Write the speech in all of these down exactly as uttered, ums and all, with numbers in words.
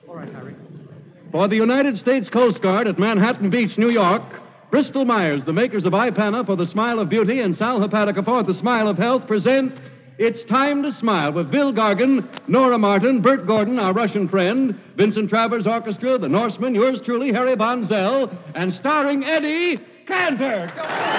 All right, Harry. For the United States Coast Guard at Manhattan Beach, New York, Bristol Myers, the makers of Ipana for the smile of beauty and Sal Hepatica for the smile of health, present It's Time to Smile with Bill Gargan, Nora Martin, Bert Gordon, our Russian friend, Vincent Travers Orchestra, the Norseman, yours truly, Harry Von Zell, and starring Eddie Cantor.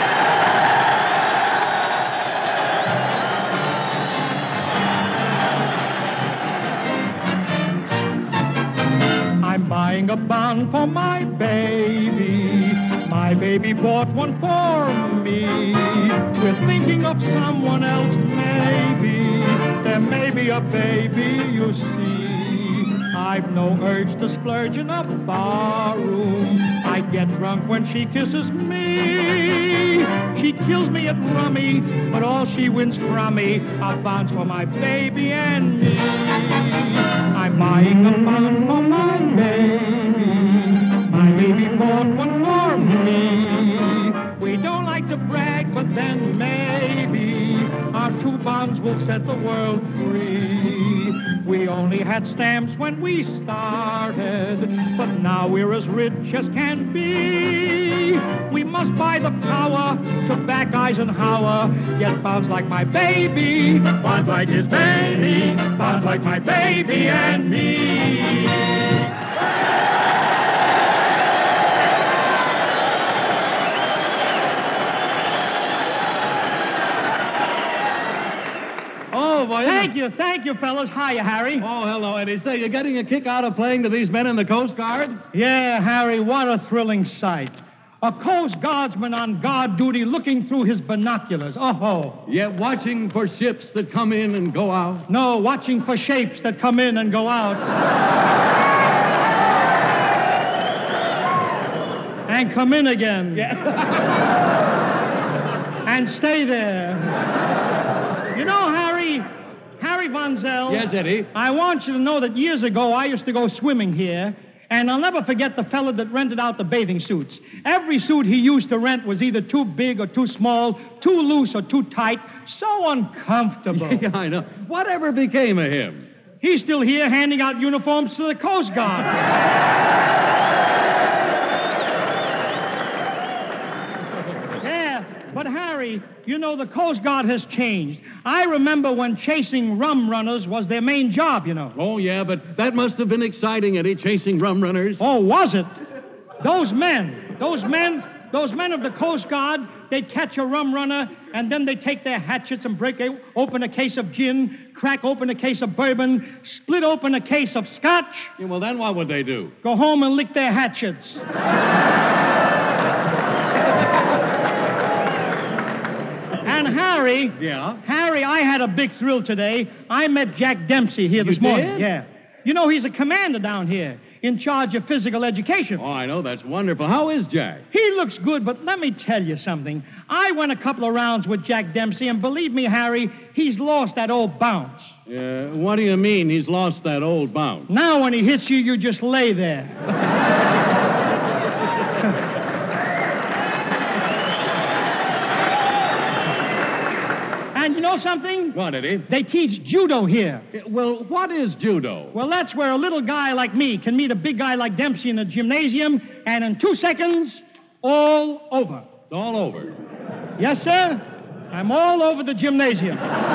I'm buying a bond for my baby. My baby bought one for me. We're thinking of someone else, maybe. There may be a baby, you see. I've no urge to splurge in a barroom. I get drunk when she kisses me. She kills me at rummy, but all she wins from me are bonds for my baby and me. I'm buying a bond for my baby. My baby bought one for me. We don't like to brag, but then maybe our two bonds will set the world free. We only had stamps when we started, but now we're as rich as can be. We must buy the power to back Eisenhower, get bonds like my baby, bonds like his baby, bonds like my baby and me. Oh, boy. Thank you, thank you, fellas. Hiya, Harry. Oh, hello, Eddie. Say, you're getting a kick out of playing to these men in the Coast Guard? Yeah, Harry, what a thrilling sight. A Coast Guardsman on guard duty looking through his binoculars. Oh-ho. Yeah, watching for ships that come in and go out. No, watching for shapes that come in and go out. And come in again. Yeah. And stay there. You know, Harry, Harry Von Zell. Yes, Eddie? I want you to know that years ago I used to go swimming here, and I'll never forget the fella that rented out the bathing suits. Every suit he used to rent was either too big or too small, too loose or too tight, so uncomfortable. Yeah, I know. Whatever became of him? He's still here handing out uniforms to the Coast Guard. Yeah, but Harry, you know, the Coast Guard has changed. I remember when chasing rum runners was their main job, you know. Oh, yeah, but that must have been exciting, Eddie, chasing rum runners. Oh, was it? Those men, those men, those men of the Coast Guard, they'd catch a rum runner, and then they'd take their hatchets and break a, open a case of gin, crack open a case of bourbon, split open a case of scotch. Yeah, well, then what would they do? Go home and lick their hatchets. And Harry, Yeah? Harry, I had a big thrill today. I met Jack Dempsey here You this morning. did? Yeah. You know, he's a commander down here, in charge of physical education. Oh, I know. That's wonderful. How is Jack? He looks good, but let me tell you something. I went a couple of rounds with Jack Dempsey, and believe me, Harry, he's lost that old bounce. Uh, what do you mean he's lost that old bounce? Now when he hits you, you just lay there. And you know something? What, Eddie? They teach judo here. Uh, Well, what is judo? Well, that's where a little guy like me can meet a big guy like Dempsey in a gymnasium, and in two seconds, all over. It's all over. Yes, sir. I'm all over the gymnasium.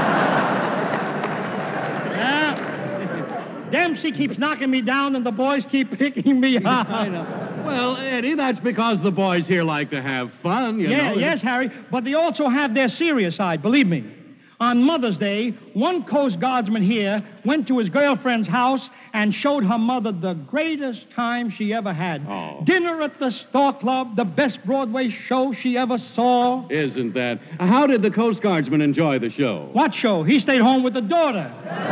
Yeah. Dempsey keeps knocking me down, and the boys keep picking me up. I know. Well, Eddie, that's because the boys here like to have fun, you Yeah, know. yes, Harry, but they also have their serious side, believe me. On Mother's Day, one Coast Guardsman here went to his girlfriend's house and showed her mother the greatest time she ever had. Oh. Dinner at the Stork Club, the best Broadway show she ever saw. Isn't that? How did the Coast Guardsman enjoy the show? What show? He stayed home with the daughter.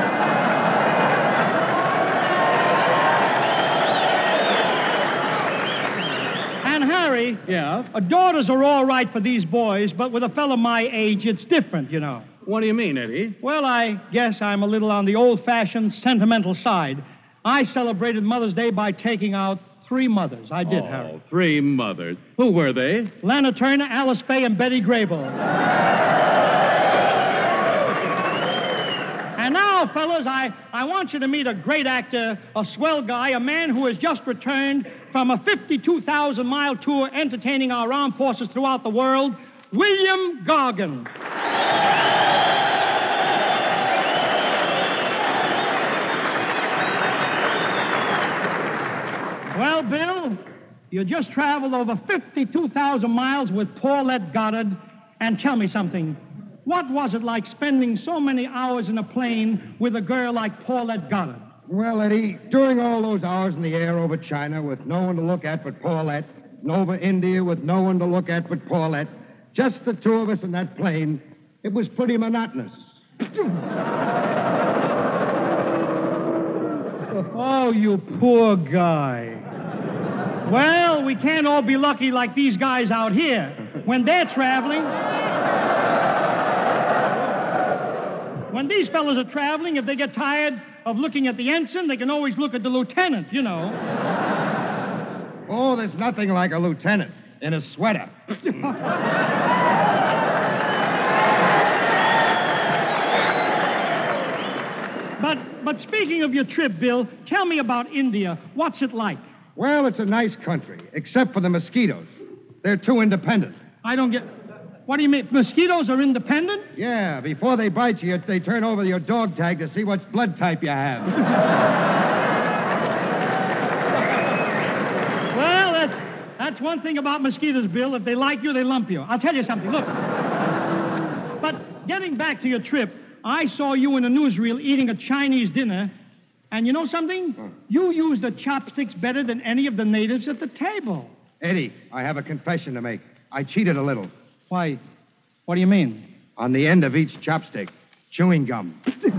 And Harry, Yeah? uh, daughters are all right for these boys, but with a fellow my age, it's different, you know. What do you mean, Eddie? Well, I guess I'm a little on the old-fashioned, sentimental side. I celebrated Mother's Day by taking out three mothers. I did, oh, Harry. three mothers. Who were they? Lana Turner, Alice Faye, and Betty Grable. And now, now, fellas, I, I want you to meet a great actor, a swell guy, a man who has just returned from a fifty-two thousand mile tour entertaining our armed forces throughout the world, William Gargan. Well, Bill, you just traveled over fifty-two thousand miles with Paulette Goddard, and tell me something. What was it like spending so many hours in a plane with a girl like Paulette Goddard? Well, Eddie, during all those hours in the air over China with no one to look at but Paulette, and over India with no one to look at but Paulette, just the two of us in that plane, it was pretty monotonous. Oh, you poor guy. Well, we can't all be lucky like these guys out here. When they're traveling... When these fellas are traveling, if they get tired of looking at the ensign, they can always look at the lieutenant, you know. Oh, there's nothing like a lieutenant in a sweater. but but speaking of your trip, Bill, tell me about India. What's it like? Well, it's a nice country, except for the mosquitoes. They're too independent. I don't get... What do you mean? Mosquitoes are independent? Yeah, before they bite you, they turn over your dog tag to see what blood type you have. Well, that's that's one thing about mosquitoes, Bill. If they like you, they lump you. I'll tell you something. Look. But getting back to your trip, I saw you in a newsreel eating a Chinese dinner, and you know something? Huh. You used the chopsticks better than any of the natives at the table. Eddie, I have a confession to make. I cheated a little. Why, what do you mean? On the end of each chopstick, chewing gum.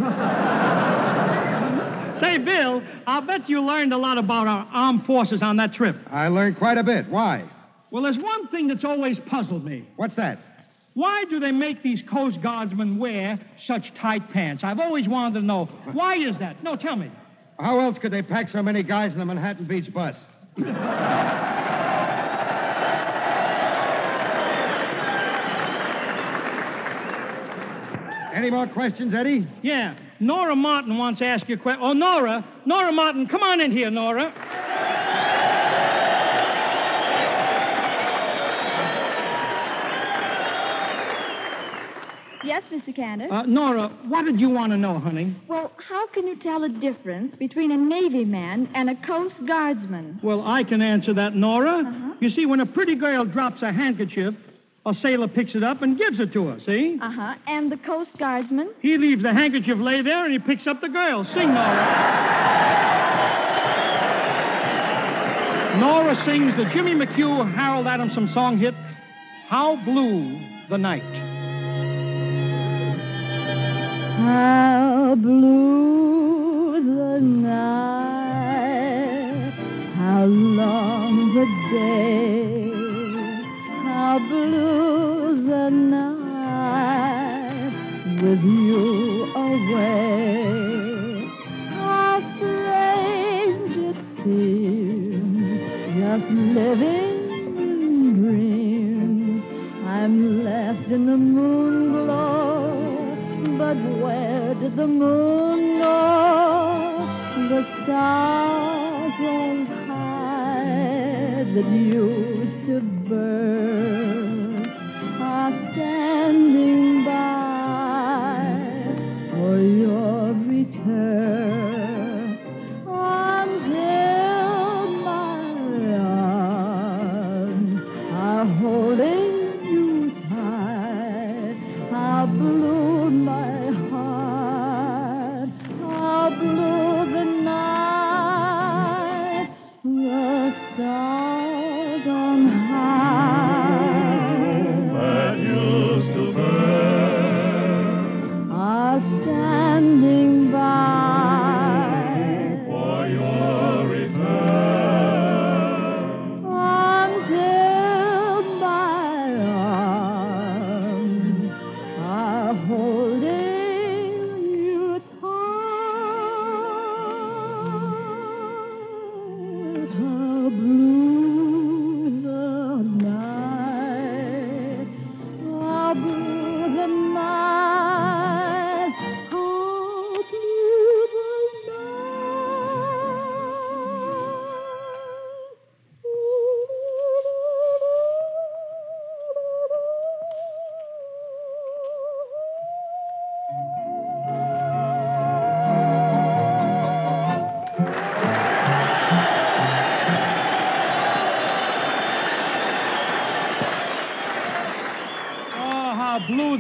Say, Bill, I'll bet you learned a lot about our armed forces on that trip. I learned quite a bit. Why? Well, there's one thing that's always puzzled me. What's that? Why do they make these Coast Guardsmen wear such tight pants? I've always wanted to know. Why is that? No, tell me. How else could they pack so many guys in the Manhattan Beach bus? Any more questions, Eddie? Yeah. Nora Martin wants to ask you a question. Oh, Nora. Nora Martin, come on in here, Nora. Yes, Mister Candace? Uh, Nora, what did you want to know, honey? Well, how can you tell the difference between a Navy man and a Coast Guardsman? Well, I can answer that, Nora. Uh-huh. You see, when a pretty girl drops a handkerchief, a sailor picks it up and gives it to her, see? Uh-huh. And the Coast Guardsman? He leaves the handkerchief lay there and he picks up the girl. Sing, Nora. Nora sings the Jimmy McHugh, Harold Adamson song hit, How Blue the Night. How blue the night, how long the day, how blue the night with you away. How strange it seems, just living in dreams. I'm left in the moon glow, but where did the moon go? The stars on high that used to burn are standing by for your return until my arms are holding you tight. How blue my heart, how blue the night, the stars on high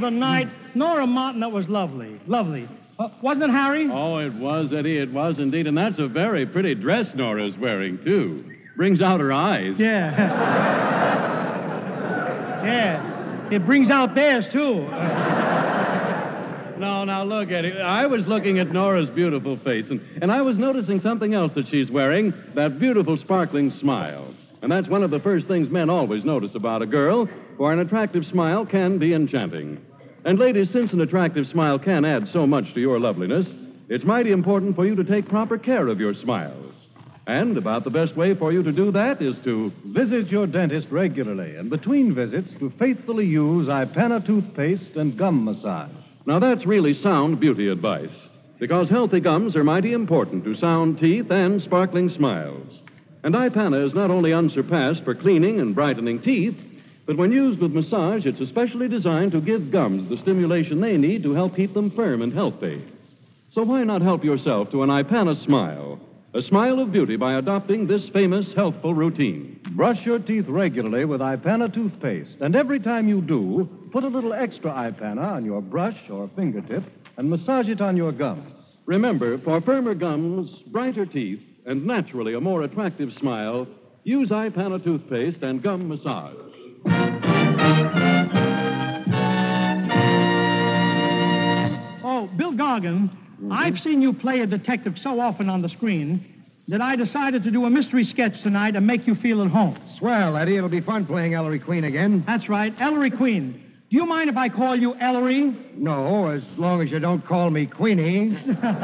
of a night. Nora Martin, that was lovely. Lovely. Uh, wasn't it, Harry? Oh, it was, Eddie. It was indeed. And that's a very pretty dress Nora's wearing, too. Brings out her eyes. Yeah. Yeah. It brings out theirs, too. No, now, look, Eddie. I was looking at Nora's beautiful face, and, and I was noticing something else that she's wearing, that beautiful, sparkling smile. And that's one of the first things men always notice about a girl, for an attractive smile can be enchanting. And, ladies, since an attractive smile can add so much to your loveliness, it's mighty important for you to take proper care of your smiles. And about the best way for you to do that is to visit your dentist regularly, and between visits, to faithfully use Ipana toothpaste and gum massage. Now, that's really sound beauty advice, because healthy gums are mighty important to sound teeth and sparkling smiles. And Ipana is not only unsurpassed for cleaning and brightening teeth, but when used with massage, it's especially designed to give gums the stimulation they need to help keep them firm and healthy. So why not help yourself to an Ipana smile, a smile of beauty by adopting this famous healthful routine? Brush your teeth regularly with Ipana toothpaste, and every time you do, put a little extra Ipana on your brush or fingertip and massage it on your gums. Remember, for firmer gums, brighter teeth, and naturally a more attractive smile, use Ipana toothpaste and gum massage. Oh, Bill Gargan, mm-hmm. I've seen you play a detective so often on the screen that I decided to do a mystery sketch tonight and make you feel at home. Swell, Eddie. It'll be fun playing Ellery Queen again. That's right, Ellery Queen. Do you mind if I call you Ellery? No, as long as you don't call me Queenie.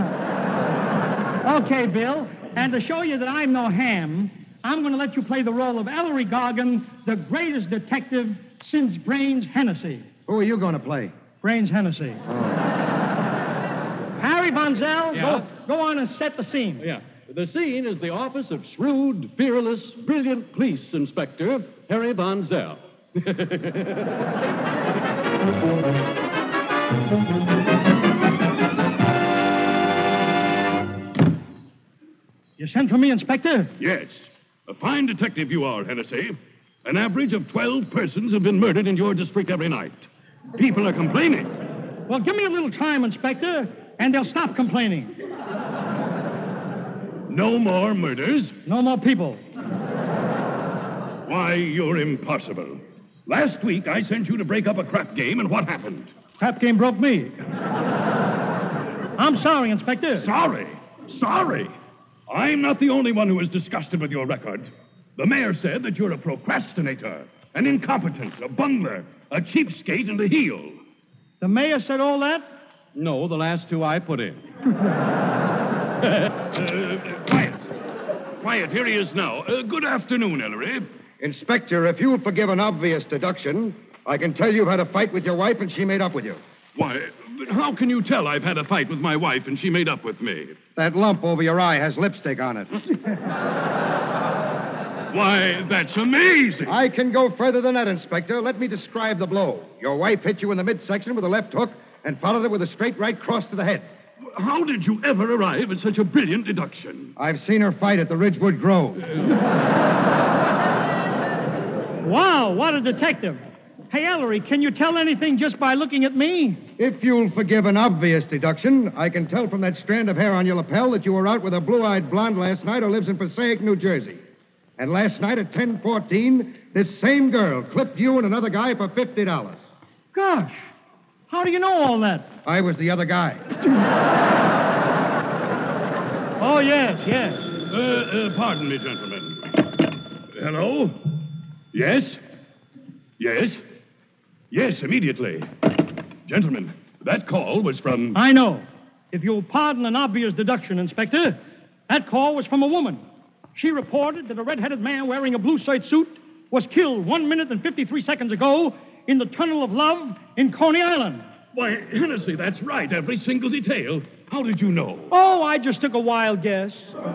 Okay, Bill. And to show you that I'm no ham, I'm going to let you play the role of Ellery Gargan, the greatest detective since Brains Hennessy. Who are you going to play? Brains Hennessy. Oh. Harry Von Zell, Yeah? go, go on and set the scene. Yeah. The scene is the office of shrewd, fearless, brilliant police inspector Harry Von Zell. You sent for me, Inspector? Yes. A fine detective you are, Hennessy. An average of twelve persons have been murdered in your district every night. People are complaining. Well, give me a little time, Inspector, and they'll stop complaining. No more murders? No more people. Why, you're impossible. Last week, I sent you to break up a crap game, and what happened? Crap game broke me. I'm sorry, Inspector. Sorry? Sorry? I'm not the only one who is disgusted with your record. The mayor said that you're a procrastinator, an incompetent, a bungler, a cheapskate, and a heel. The mayor said all that? No, the last two I put in. uh, quiet. Quiet, here he is now. Uh, good afternoon, Ellery. Inspector, if you'll forgive an obvious deduction, I can tell you've had a fight with your wife and she made up with you. Why, but how can you tell I've had a fight with my wife and she made up with me? That lump over your eye has lipstick on it. Why, that's amazing. I can go further than that, Inspector. Let me describe the blow. Your wife hit you in the midsection with a left hook and followed it with a straight right cross to the head. How did you ever arrive at such a brilliant deduction? I've seen her fight at the Ridgewood Grove. Wow, what a detective. Hey, Ellery, can you tell anything just by looking at me? If you'll forgive an obvious deduction, I can tell from that strand of hair on your lapel that you were out with a blue-eyed blonde last night who lives in Passaic, New Jersey. And last night at ten fourteen, this same girl clipped you and another guy for fifty dollars. Gosh, how do you know all that? I was the other guy. Oh, yes, yes. Uh, uh, pardon me, gentlemen. Hello? Yes? Yes? Yes, immediately. Gentlemen, that call was from... I know. If you'll pardon an obvious deduction, Inspector, that call was from a woman. She reported that a red-headed man wearing a blue suede suit was killed one minute and fifty-three seconds ago in the Tunnel of Love in Coney Island. Why, Hennessy, that's right. Every single detail. How did you know? Oh, I just took a wild guess.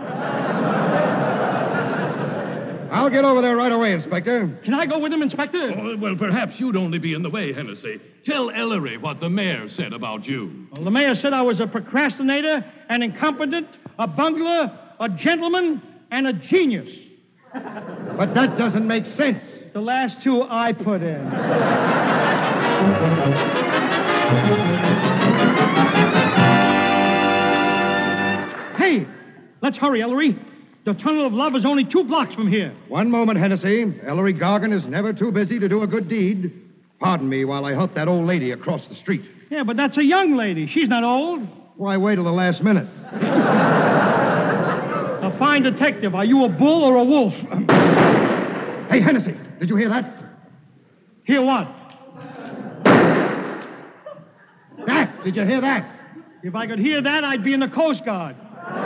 I'll get over there right away, Inspector. Can I go with him, Inspector? Oh, well, perhaps you'd only be in the way, Hennessy. Tell Ellery what the mayor said about you. Well, the mayor said I was a procrastinator, an incompetent, a bungler, a gentleman, and a genius. But that doesn't make sense. The last two I put in. Hey, let's hurry, Ellery. The Tunnel of Love is only two blocks from here. One moment, Hennessy. Ellery Gargan is never too busy to do a good deed. Pardon me while I help that old lady across the street. Yeah, but that's a young lady. She's not old. Why wait till the last minute? A fine detective. Are you a bull or a wolf? Hey, Hennessy, did you hear that? Hear what? That, did you hear that? If I could hear that, I'd be in the Coast Guard.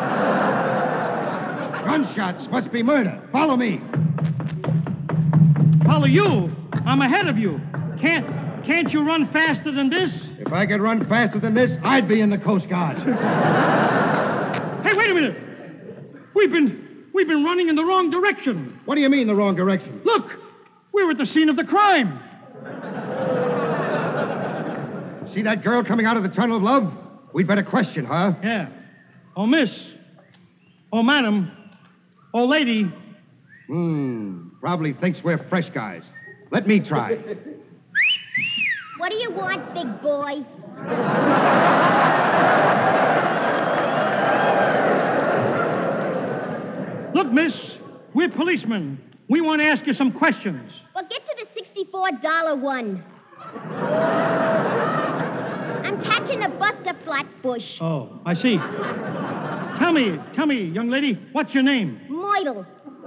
Gunshots must be murder. Follow me. Follow you? I'm ahead of you. Can't can't you run faster than this? If I could run faster than this, I'd be in the Coast Guard. Hey, wait a minute. We've been we've been running in the wrong direction. What do you mean the wrong direction? Look, we're at the scene of the crime. See that girl coming out of the Tunnel of Love? We'd better question her. Yeah. Oh, miss. Oh, madam. Oh, lady. Hmm. Probably thinks we're fresh guys. Let me try. What do you want, big boy? Look, miss, we're policemen. We want to ask you some questions. Well, get to the sixty-four dollar one. I'm catching a bus to Flatbush. Oh, I see. Tell me, tell me, young lady, what's your name? Moidle.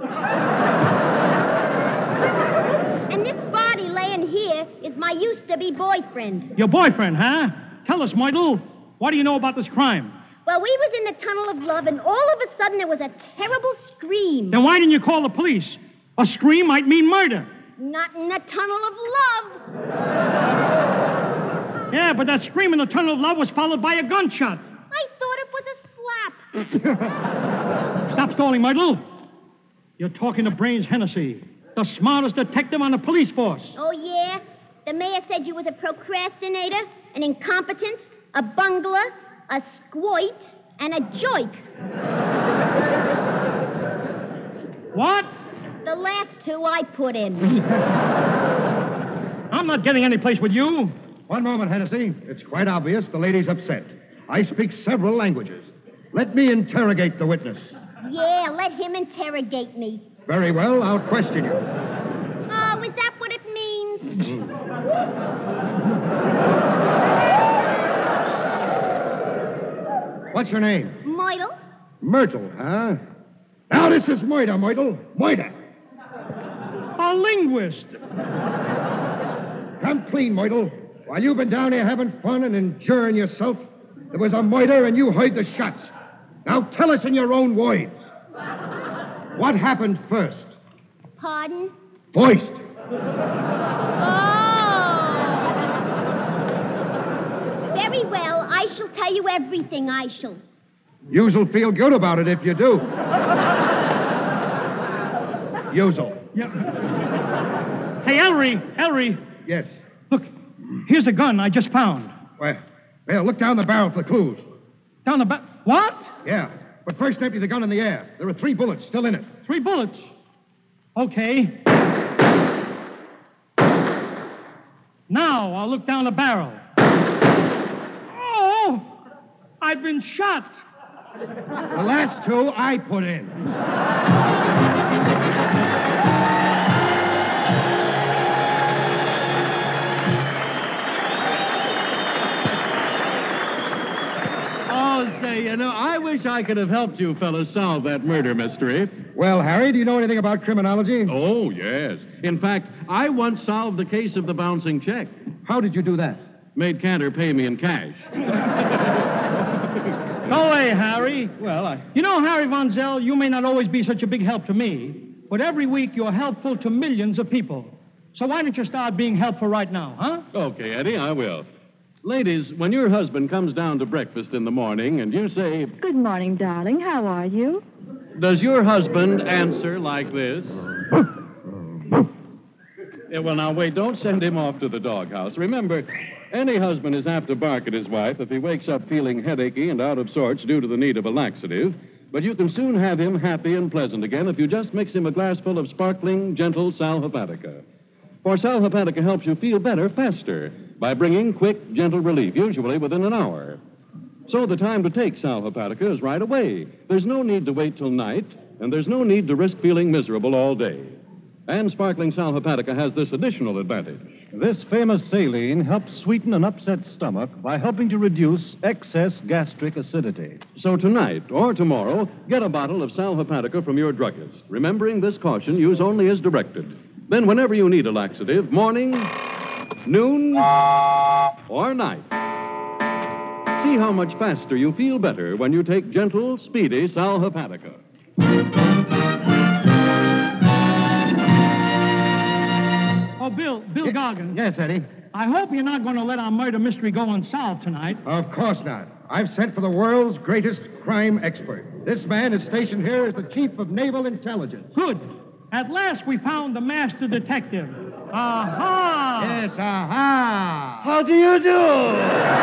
And this body laying here is my used-to-be boyfriend. Your boyfriend, huh? Tell us, Moidle, what do you know about this crime? Well, we was in the Tunnel of Love, and all of a sudden there was a terrible scream. Then why didn't you call the police? A scream might mean murder. Not in the Tunnel of Love. Yeah, but that scream in the Tunnel of Love was followed by a gunshot. I thought it was a slap. Stop stalling, Myrtle. You're talking to Brains Hennessy, the smartest detective on the police force. Oh, yeah? The mayor said you was a procrastinator, an incompetent, a bungler, a squoit, and a joik. What? The last two I put in. I'm not getting any place with you. One moment, Hennessy. It's quite obvious the lady's upset. I speak several languages. Let me interrogate the witness. Yeah, let him interrogate me. Very well, I'll question you. Oh, is that what it means? What's your name? Myrtle? Myrtle, huh? Now this is Moida, Myrtle. Moida. A linguist. Come clean, Myrtle. While you've been down here having fun and enjoying yourself, there was a moida and you heard the shots. Now tell us in your own words. What happened first? Pardon? Voiced. Oh. Very well. I shall tell you everything, I shall. You'll feel good about it if you do. Usual. Yeah. Hey, Ellery, Ellery. Yes. Look, here's a gun I just found. Well, well, look down the barrel for clues. Down the back. What? Yeah. But first empty the gun in the air. There are three bullets still in it. Three bullets. Okay. Now I'll look down the barrel. Oh! I've been shot. The last two I put in. Oh, say, you know, I wish I could have helped you fellas solve that murder mystery. Well, Harry, do you know anything about criminology? Oh, yes. In fact, I once solved the case of the bouncing check. How did you do that? Made Cantor pay me in cash. Go away, Harry. Well, I... You know, Harry Von Zell, you may not always be such a big help to me, but every week you're helpful to millions of people. So why don't you start being helpful right now, huh? Okay, Eddie, I will. Ladies, when your husband comes down to breakfast in the morning and you say, Good morning, darling. How are you? does your husband answer like this? Yeah, well, now, wait, don't send him off to the doghouse. Remember, any husband is apt to bark at his wife if he wakes up feeling headachy and out of sorts due to the need of a laxative. But you can soon have him happy and pleasant again if you just mix him a glassful of sparkling, gentle Sal Hepatica. For Sal Hepatica helps you feel better faster by bringing quick, gentle relief, usually within an hour. So the time to take Sal Hepatica is right away. There's no need to wait till night, and there's no need to risk feeling miserable all day. And sparkling Sal Hepatica has this additional advantage. This famous saline helps sweeten an upset stomach by helping to reduce excess gastric acidity. So tonight or tomorrow, get a bottle of Sal Hepatica from your druggist. Remembering this caution, use only as directed. Then whenever you need a laxative, morning, noon, or night. See how much faster you feel better when you take gentle, speedy Sal Hepatica. Oh, Bill, Bill Goggins. Yes, Eddie. I hope you're not going to let our murder mystery go unsolved tonight. Of course not. I've sent for the world's greatest crime expert. This man is stationed here as the chief of naval intelligence. Good. At last we found the master detective. Aha! Yes, aha! How do you do?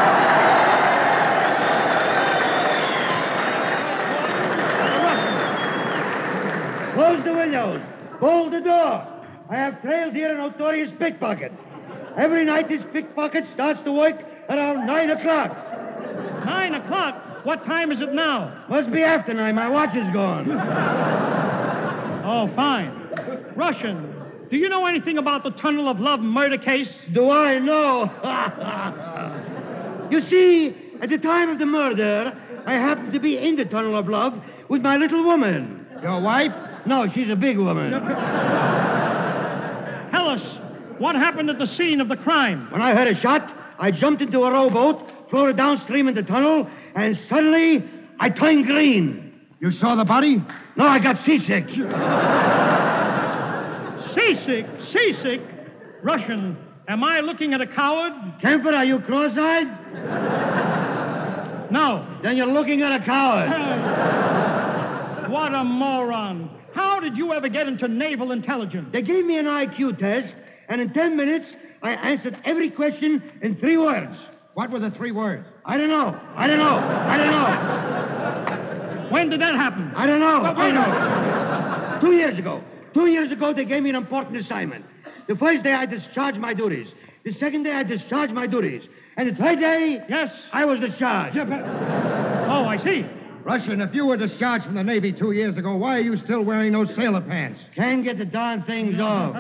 Close the windows. Bolt the door. I have trailed here a notorious pickpocket. Every night this pickpocket starts to work around nine o'clock. Nine o'clock? What time is it now? Must be after nine. My watch is gone. Oh, fine. Russian, do you know anything about the Tunnel of Love murder case? Do I know? You see, at the time of the murder, I happened to be in the Tunnel of Love with my little woman. Your wife? No, she's a big woman. Tell us, what happened at the scene of the crime? When I heard a shot, I jumped into a rowboat, floated downstream in the tunnel, and suddenly I turned green. You saw the body? No, I got seasick. Seasick? Seasick? Russian, am I looking at a coward? Kemper, are you cross-eyed? No. Then you're looking at a coward. What a moron. How did you ever get into naval intelligence? They gave me an I Q test, and in ten minutes, I answered every question in three words. What were the three words? I don't know. I don't know. I don't know. When did that happen? I don't know. But wait I a don't know. Two years ago. Two years ago, they gave me an important assignment. The first day, I discharged my duties. The second day, I discharged my duties. And the third day... Yes? I was discharged. Yeah, but... Oh, I see. Russian, if you were discharged from the Navy two years ago, why are you still wearing those sailor pants? Can't get the darn things off.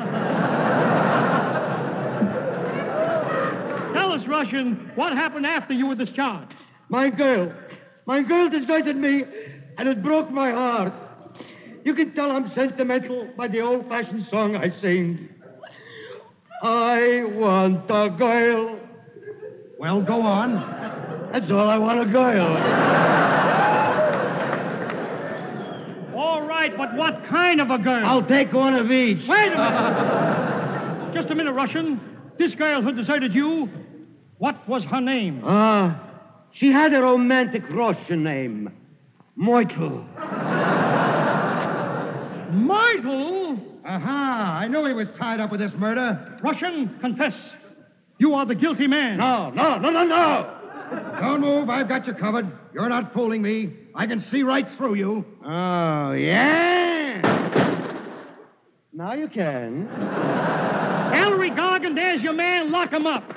Tell us, Russian, what happened after you were discharged? My girl. My girl deserted me, and it broke my heart. You can tell I'm sentimental by the old-fashioned song I sing. I want a girl. Well, go on. That's all I want, a girl. All right, but what kind of a girl? I'll take one of each. Wait a minute. Just a minute, Russian. This girl who deserted you, what was her name? Ah, uh, she had a romantic Russian name. Myrtle. Myrtle? Aha, I knew he was tied up with this murder. Russian, confess. You are the guilty man. No, no, no, no, no. Don't move. I've got you covered. You're not fooling me. I can see right through you. Oh, yeah? Now you can. Ellery Gargan, there's your man. Lock him up.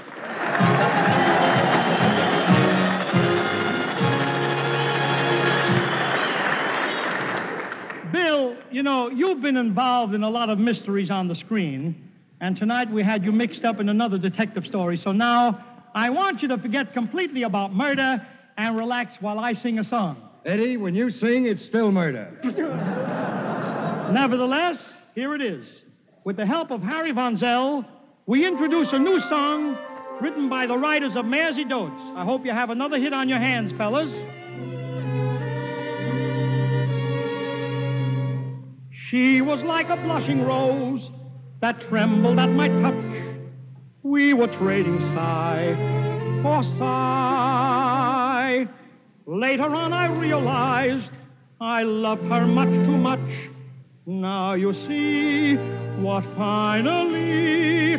Bill, you know, you've been involved in a lot of mysteries on the screen, and tonight we had you mixed up in another detective story. So now I want you to forget completely about murder and relax while I sing a song. Eddie, when you sing, it's still murder. Nevertheless, here it is. With the help of Harry Von Zell, we introduce a new song written by the writers of Mares y Dotes. I hope you have another hit on your hands, fellas. She was like a blushing rose that trembled at my touch. We were trading sigh for sigh. Later on, I realized I loved her much too much. Now you see what finally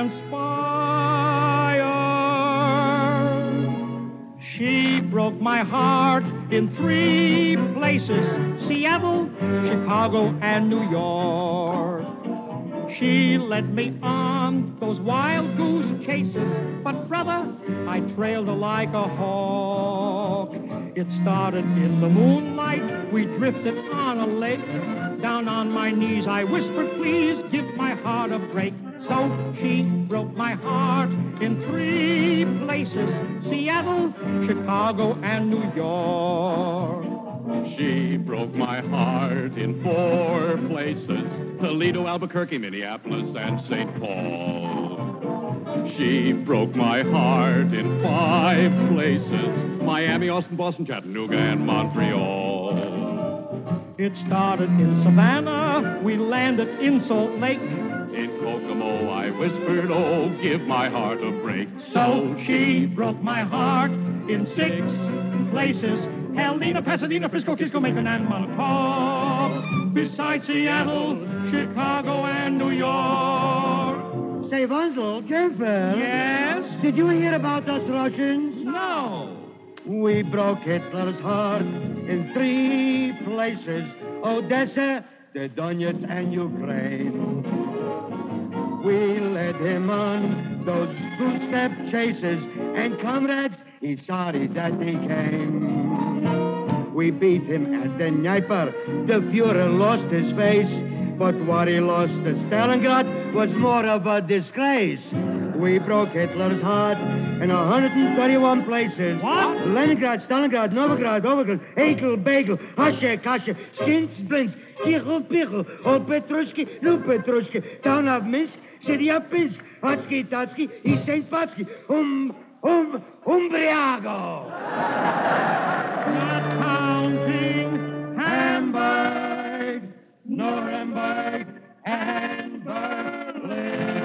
transpired. She broke my heart in three places: Seattle, Chicago, and New York. she led me on those wild goose chases. But, brother, I trailed her like a hawk. It started in the moonlight. We drifted on a lake. Down on my knees, I whispered, please give my heart a break. So she broke my heart in three places: Seattle, Chicago, and New York. She broke my heart in four places: Toledo, Albuquerque, Minneapolis, and Saint Paul. She broke my heart in five places: Miami, Austin, Boston, Chattanooga, and Montreal. It started in Savannah. We landed in Salt Lake. In Kokomo, I whispered, oh, give my heart a break. So she broke my heart in six places: Helena, Pasadena, Frisco, Kisco, Macon, and Montauk. Besides Seattle, Chicago, and New York. Say, Wenzel, Kemper. Yes? Did you hear about us Russians? No. We broke Hitler's heart in three places: Odessa, the Donetsk, and Ukraine. We led him on those two-step chases, and comrades, he's sorry that he came. We beat him at the Dnieper. The Fuhrer lost his face, but what he lost at Stalingrad was more of a disgrace. We broke Hitler's heart in one hundred twenty-one places. What? Leningrad, Stalingrad, Novograd, Overgrad, Ekel, Bagel, Hashe, Kashe, Skins, Splints, Kichel, Pichel, Old Petrushki, New Petrushki, Town of Minsk, City of Pinsk, Hotsky, Totsky, East Saint Patsky, Um, Um, Umbriago. Not counting Hamburg, Nuremberg, and Berlin.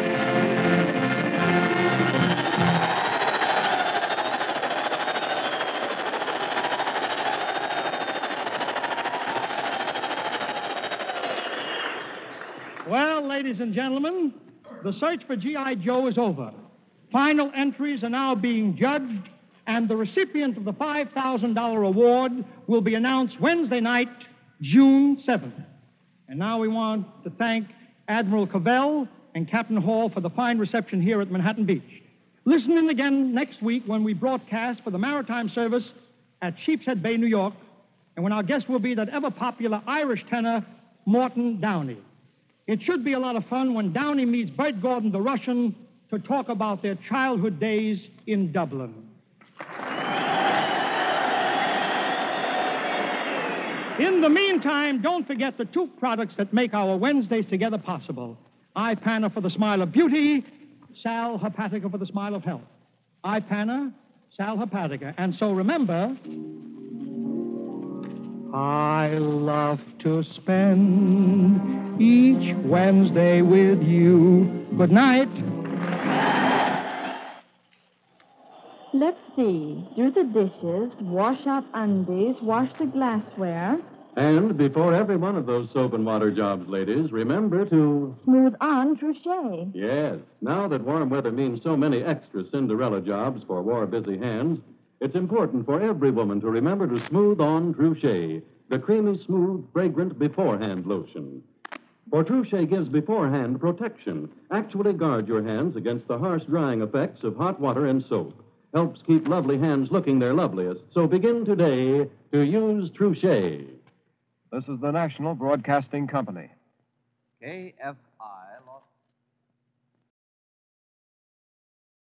Well, ladies and gentlemen, the search for G I. Joe is over. Final entries are now being judged, and the recipient of the five thousand dollars award will be announced Wednesday night, June seventh. And now we want to thank Admiral Cavell and Captain Hall for the fine reception here at Manhattan Beach. Listen in again next week when we broadcast for the Maritime Service at Sheepshead Bay, New York, and when our guest will be that ever-popular Irish tenor, Morton Downey. It should be a lot of fun when Downey meets Bert Gordon, the Russian, to talk about their childhood days in Dublin. In the meantime, don't forget the two products that make our Wednesdays together possible. I-Panna for the smile of beauty, Sal Hepatica for the smile of health. I-Panna, Sal Hepatica. And so remember, I love to spend each Wednesday with you. Good night. Let's see. Do the dishes, wash up undies, wash the glassware. And before every one of those soap and water jobs, ladies, remember to... Smooth on Trouchet. Yes. Now that warm weather means so many extra Cinderella jobs for war-busy hands, it's important for every woman to remember to smooth on Trouchet, the creamy, smooth, fragrant beforehand lotion. For Trouchet gives beforehand protection. Actually guard your hands against the harsh drying effects of hot water and soap. Helps keep lovely hands looking their loveliest. So begin today to use Trouchet. This is the National Broadcasting Company. K F